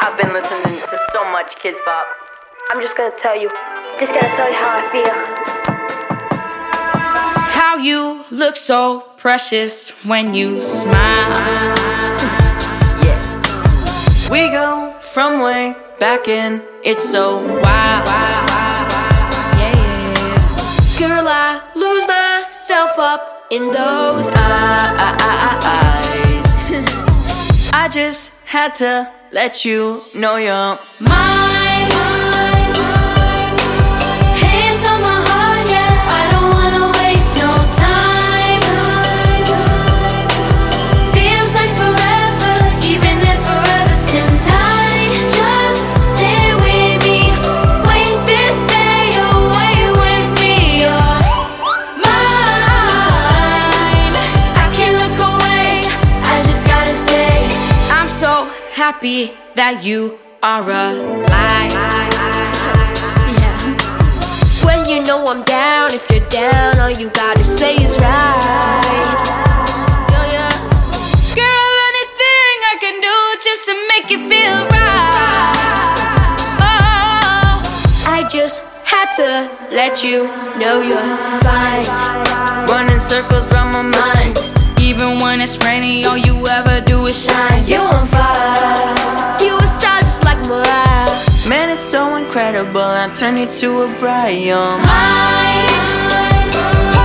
I've been listening to so much Kidz Bop. I'm just gonna tell you how I feel. How you look so precious when you smile. Yeah. We go from way back in, it's so wild. Yeah, yeah. Girl, I lose myself up in those eyes. I just had to let you know you're mine. Hands on my heart, yeah. I don't wanna waste no time. Feels like forever, even if forever's tonight. Just sit with me, waste this day away with me. You're mine. I can't look away, I just gotta say I'm so happy that you are alive. when you know I'm down. If you're down, all you gotta say is right. Girl, anything I can do just to make you feel right. Oh, I just had to let you know you're fine. running circles round my mind. even when it's rainy, all you ever do is shine. You on fire. You a star just like Mariah. Man, it's so incredible, I turn you to a bride. You're Mine.